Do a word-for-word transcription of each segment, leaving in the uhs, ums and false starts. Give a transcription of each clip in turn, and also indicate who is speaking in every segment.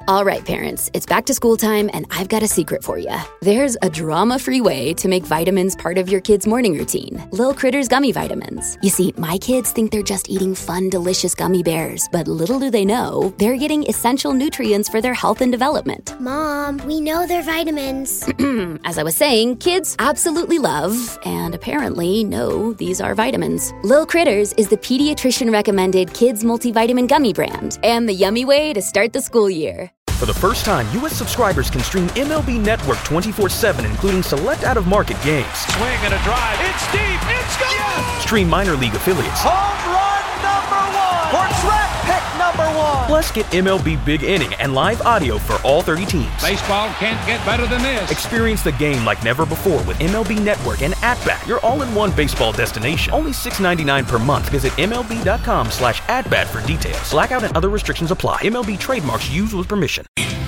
Speaker 1: All right, parents, it's back to school time, and I've got a secret for you. There's a drama-free way to make vitamins part of your kid's morning routine. Lil Critters Gummy Vitamins. You see, my kids think they're just eating fun, delicious gummy bears, but little do they know, they're getting essential nutrients for their health and development.
Speaker 2: Mom, we know they're vitamins.
Speaker 1: As I was saying, kids absolutely love, and apparently know, these are vitamins. Lil Critters is the pediatrician-recommended kids multivitamin gummy brand, and the yummy way to start the school year.
Speaker 3: For the first time, U S subscribers can stream M L B Network twenty-four seven, including select out-of-market games.
Speaker 4: Swing and a drive. It's deep. It's gone. Yes!
Speaker 3: Stream minor league affiliates.
Speaker 4: Home run number one. For draft pick number one.
Speaker 3: Plus, get M L B Big Inning and live audio for all thirty teams.
Speaker 4: Baseball can't get better than this.
Speaker 3: Experience the game like never before with M L B Network and At-Bat, your all-in-one baseball destination. Only six dollars and ninety-nine cents per month. Visit MLB.com slash at-bat for details. Blackout and other restrictions apply. M L B trademarks used with permission.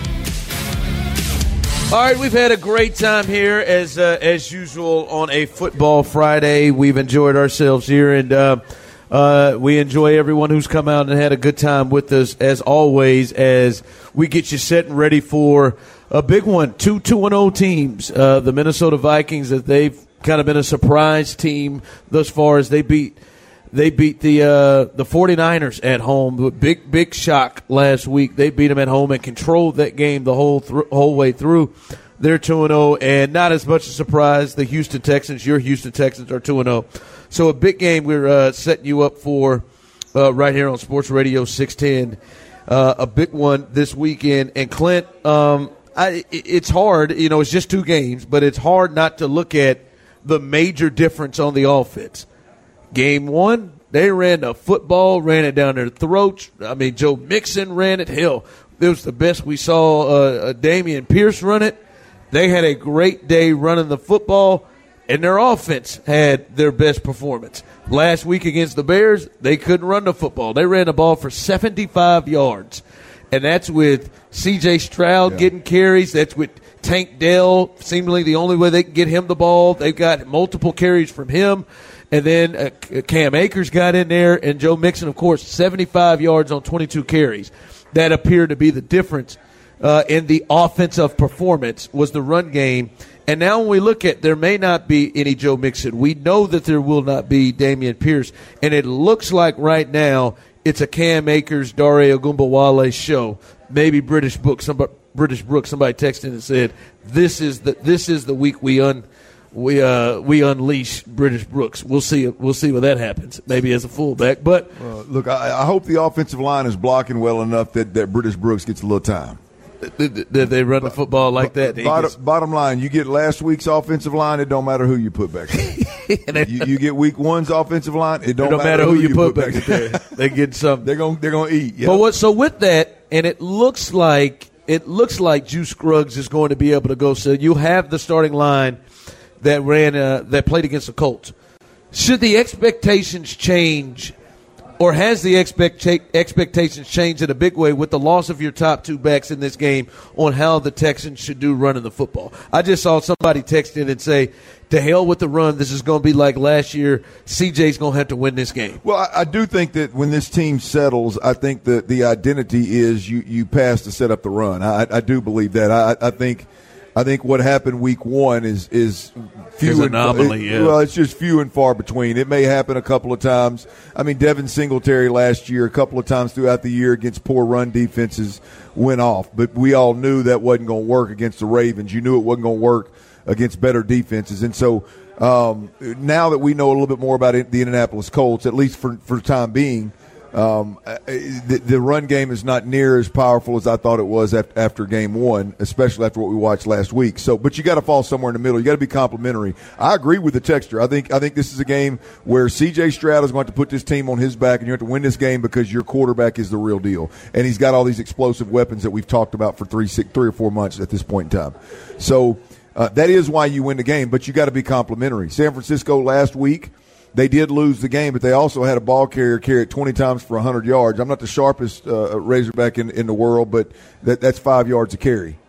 Speaker 5: All right, we've had a great time here as uh, as usual on a Football Friday. We've enjoyed ourselves here, and uh, uh, we enjoy everyone who's come out and had a good time with us, as always, as we get you set and ready for a big one. Two two and oh teams. Uh, the Minnesota Vikings, that they've kind of been a surprise team thus far as they beat They beat the uh, the 49ers at home. Big, big shock last week. They beat them at home and controlled that game the whole th- whole way through. They're two and oh, and not as much a surprise. The Houston Texans, your Houston Texans, are two and oh. So a big game we're uh, setting you up for uh, right here on Sports Radio six ten. Uh, a big one this weekend. And, Clint, um, I, it's hard. You know, it's just two games, but it's hard not to look at the major difference on the offense. Game one, they ran the football, ran it down their throats. I mean, Joe Mixon ran it. Hell, it was the best we saw uh, Dameon Pierce run it. They had a great day running the football, and their offense had their best performance. Last week against the Bears, they couldn't run the football. They ran the ball for seventy-five yards, and that's with C J Stroud yeah. getting carries. That's with Tank Dell, seemingly the only way they can get him the ball. They've got multiple carries from him. And then uh, Cam Akers got in there, and Joe Mixon, of course, seventy-five yards on twenty-two carries. That appeared to be the difference uh, in the offensive performance was the run game. And now when we look at, there may not be any Joe Mixon. We know that there will not be Dameon Pierce. And it looks like right now it's a Cam Akers, Dare Ogunbowale show. Maybe British Book, somebody, British Brook, somebody texted and said, this is the, this is the week we un – We uh we unleash British Brooks. We'll see. We'll see when that happens. Maybe as a fullback, but
Speaker 6: uh, look, I, I hope the offensive line is blocking well enough that, that British Brooks gets a little time.
Speaker 5: That they, they run the football like that.
Speaker 6: Bottom, bottom line, you get last week's offensive line. It don't matter who you put back there. you, you get week one's offensive line. It don't,
Speaker 5: it don't
Speaker 6: matter,
Speaker 5: matter who,
Speaker 6: who
Speaker 5: you,
Speaker 6: you
Speaker 5: put,
Speaker 6: put
Speaker 5: back there. They get something.
Speaker 6: They're gonna they're gonna eat. Yep.
Speaker 5: But what? So with that, and it looks like it looks like Juice Scruggs is going to be able to go. So you have the starting line that ran uh, that played against the Colts. Should the expectations change, or has the expecta- expectations changed in a big way with the loss of your top two backs in this game on how the Texans should do running the football? I just saw somebody text in and say, to hell with the run. This is going to be like last year. C J's going to have to win this game.
Speaker 6: Well, I, I do think that when this team settles, I think that the identity is you, you pass to set up the run. I, I do believe that. I, I think – I think what happened week one is is few
Speaker 5: It's
Speaker 6: and
Speaker 5: anomaly,
Speaker 6: it,
Speaker 5: yeah.
Speaker 6: Well, it's just few and far between. It may happen a couple of times. I mean, Devin Singletary last year, a couple of times throughout the year against poor run defenses, went off. But we all knew that wasn't going to work against the Ravens. You knew it wasn't going to work against better defenses. And so um, now that we know a little bit more about it, the Indianapolis Colts, at least for for the time being, Um, the, the run game is not near as powerful as I thought it was after, after game one, especially after what we watched last week. So, but you got to fall somewhere in the middle. You got to be complimentary. I agree with the texture. I think I think this is a game where C J Stroud is going to put this team on his back, and you have to win this game because your quarterback is the real deal, and he's got all these explosive weapons that we've talked about for three, six, three or four months at this point in time. So uh, that is why you win the game, but you got to be complimentary. San Francisco last week, they did lose the game, but they also had a ball carrier carry it twenty times for one hundred yards. I'm not the sharpest uh, Razorback in, in the world, but that, that's five yards a carry.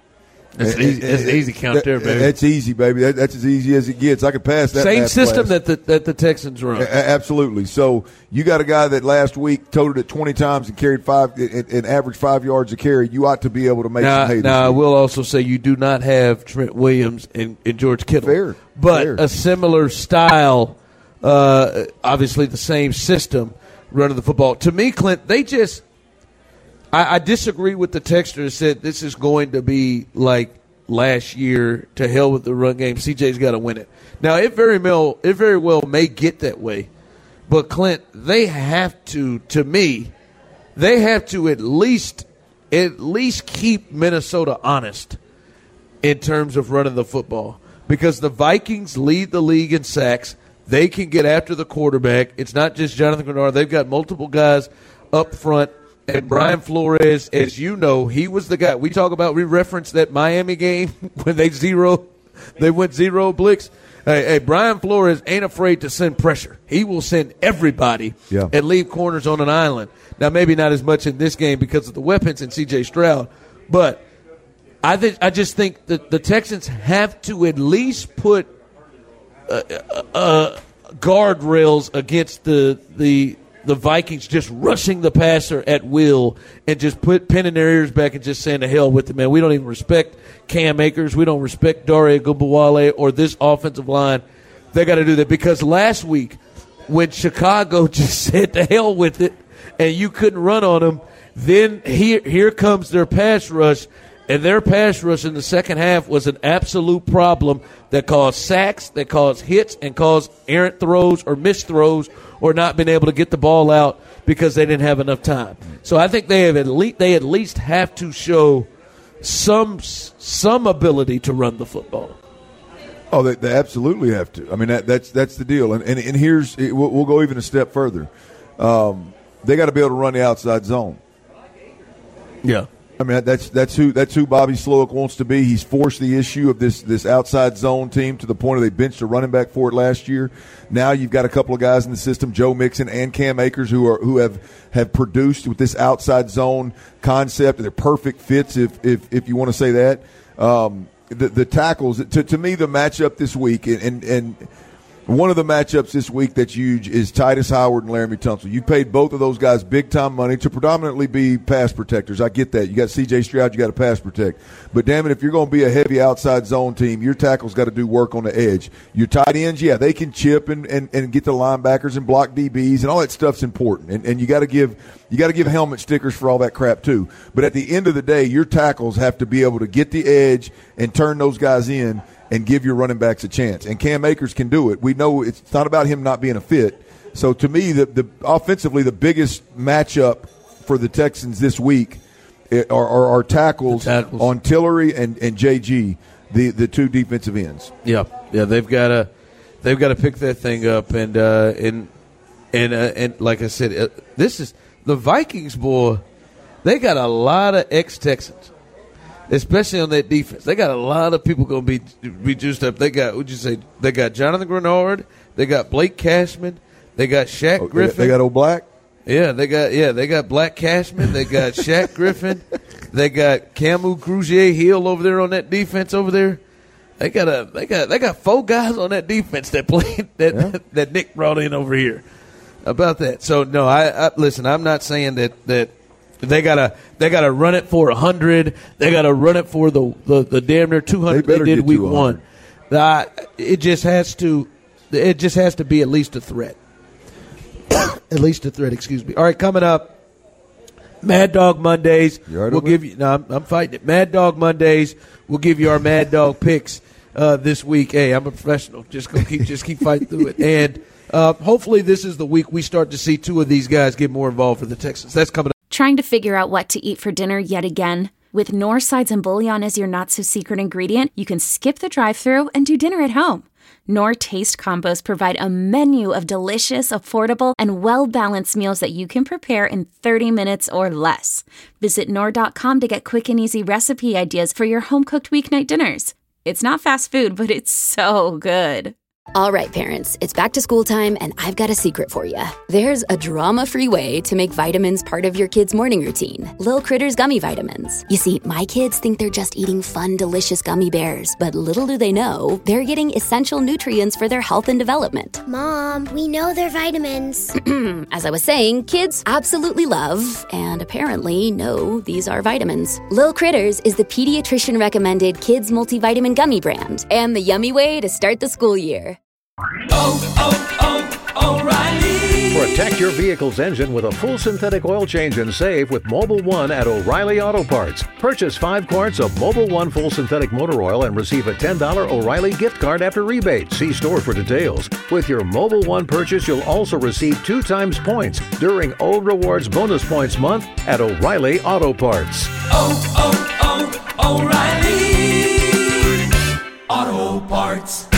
Speaker 5: That's an easy, that's an easy count
Speaker 6: that,
Speaker 5: there, baby.
Speaker 6: That's easy, baby. That, that's as easy as it gets. I could pass that.
Speaker 5: Same system
Speaker 6: class.
Speaker 5: that the that the Texans run.
Speaker 6: A- absolutely. So you got a guy that last week totaled it twenty times and carried five, and, and averaged five yards a carry. You ought to be able to make
Speaker 5: now,
Speaker 6: some hay.
Speaker 5: Now, I will also say you do not have Trent Williams and, and George Kittle.
Speaker 6: Fair.
Speaker 5: But
Speaker 6: Fair.
Speaker 5: a similar style, uh, obviously the same system running the football. To me, Clint, they just – I disagree with the texter that said this is going to be like last year, to hell with the run game. C J's got to win it. Now, it very well, it very well may get that way. But, Clint, they have to, to me, they have to at least at least keep Minnesota honest in terms of running the football. Because the Vikings lead the league in sacks. They can get after the quarterback. It's not just Jonathan Grenard. They've got multiple guys up front. And Brian Flores, as you know, he was the guy. We talk about, we reference that Miami game when they zero, they went zero blitz. Hey, hey, Brian Flores ain't afraid to send pressure. He will send everybody
Speaker 6: yeah.
Speaker 5: and leave corners on an island. Now, maybe not as much in this game because of the weapons and C J Stroud, but I think I just think that the Texans have to at least put uh, uh, guardrails against the the. the Vikings just rushing the passer at will and just put pin in their ears back and just saying to hell with it, man. We don't even respect Cam Akers. We don't respect Dare Ogunbowale or this offensive line. They got to do that because last week when Chicago just said to hell with it and you couldn't run on them, then here, here comes their pass rush, and their pass rush in the second half was an absolute problem that caused sacks, that caused hits, and caused errant throws or missed throws or not being able to get the ball out because they didn't have enough time. So I think they have at least they at least have to show some some ability to run the football.
Speaker 6: Oh, they, they absolutely have to. I mean, that, that's that's the deal. And and, and here's we'll, we'll go even a step further. Um, they got to be able to run the outside zone.
Speaker 5: Yeah.
Speaker 6: I mean, that's that's who that's who Bobby Slowick wants to be. He's forced the issue of this this outside zone team to the point where they benched a running back for it last year. Now you've got a couple of guys in the system, Joe Mixon and Cam Akers, who are who have, have produced with this outside zone concept. They're perfect fits, if if, if you want to say that. Um, the the tackles to to me, the matchup this week, and and. and one of the matchups this week that's huge is Titus Howard and Laramie Tunsil. You paid both of those guys big-time money to predominantly be pass protectors. I get that. You got C J Stroud, you got to pass protect. But, damn it, if you're going to be a heavy outside zone team, your tackles got to do work on the edge. Your tight ends, yeah, they can chip and, and, and get the linebackers and block D Bs, and all that stuff's important. And, and you got to give you got to give helmet stickers for all that crap too. But at the end of the day, your tackles have to be able to get the edge and turn those guys in and give your running backs a chance. And Cam Akers can do it. We know it's not about him not being a fit. So to me, the, the offensively, the biggest matchup for the Texans this week are, are our tackles, tackles on Tillery and, and J G, the, the two defensive ends.
Speaker 5: Yeah, yeah, they've got to they've got to pick that thing up, and uh, and and uh, and like I said, uh, this is the Vikings, boy. They got a lot of ex-Texans, especially on that defense. They got a lot of people going to be be juiced up. They got, would you say, they got Jonathan Grenard, they got Blake Cashman, they got Shaq
Speaker 6: oh,
Speaker 5: Griffin.
Speaker 6: They got old Black.
Speaker 5: Yeah, they got yeah, they got Black Cashman, they got Shaq Griffin, they got Camu Cruzier Hill over there on that defense over there. They got a they got they got four guys on that defense that played that yeah. that Nick brought in over here. About that. So no, I, I listen. I'm not saying that that. They gotta, they gotta run it for a hundred. They gotta run it for the, the, the damn near two hundred they, they did week one. Uh, it just has to, it just has to be at least a threat. At least a threat. Excuse me. All right, coming up, Mad Dog Mondays. We'll give you. No, I'm, I'm fighting it. Mad Dog Mondays. We'll give you our Mad Dog picks uh, this week. Hey, I'm a professional. Just go keep, just keep fighting through it. And uh, hopefully, this is the week we start to see two of these guys get more involved for the Texans. That's coming up.
Speaker 7: Trying to figure out what to eat for dinner yet again? With Knorr Sides and Bouillon as your not-so-secret ingredient, you can skip the drive-thru and do dinner at home. Knorr Taste Combos provide a menu of delicious, affordable, and well-balanced meals that you can prepare in thirty minutes or less. Visit Knorr dot com to get quick and easy recipe ideas for your home-cooked weeknight dinners. It's not fast food, but it's so good.
Speaker 1: All right, parents, it's back to school time, and I've got a secret for you. There's a drama-free way to make vitamins part of your kid's morning routine. Lil Critters Gummy Vitamins. You see, my kids think they're just eating fun, delicious gummy bears, but little do they know, they're getting essential nutrients for their health and development.
Speaker 2: Mom, we know they're vitamins.
Speaker 1: As I was saying, kids absolutely love, and apparently know, these are vitamins. Lil Critters is the pediatrician-recommended kids multivitamin gummy brand, and the yummy way to start the school year.
Speaker 8: Oh, oh, oh, O'Reilly.
Speaker 9: Protect your vehicle's engine with a full synthetic oil change and save with Mobil one at O'Reilly Auto Parts. Purchase five quarts of Mobil one full synthetic motor oil and receive a ten dollars O'Reilly gift card after rebate. See store for details. With your Mobil one purchase, you'll also receive two times points during O Rewards Bonus Points Month at O'Reilly Auto Parts.
Speaker 8: Oh, oh, oh, O'Reilly Auto Parts.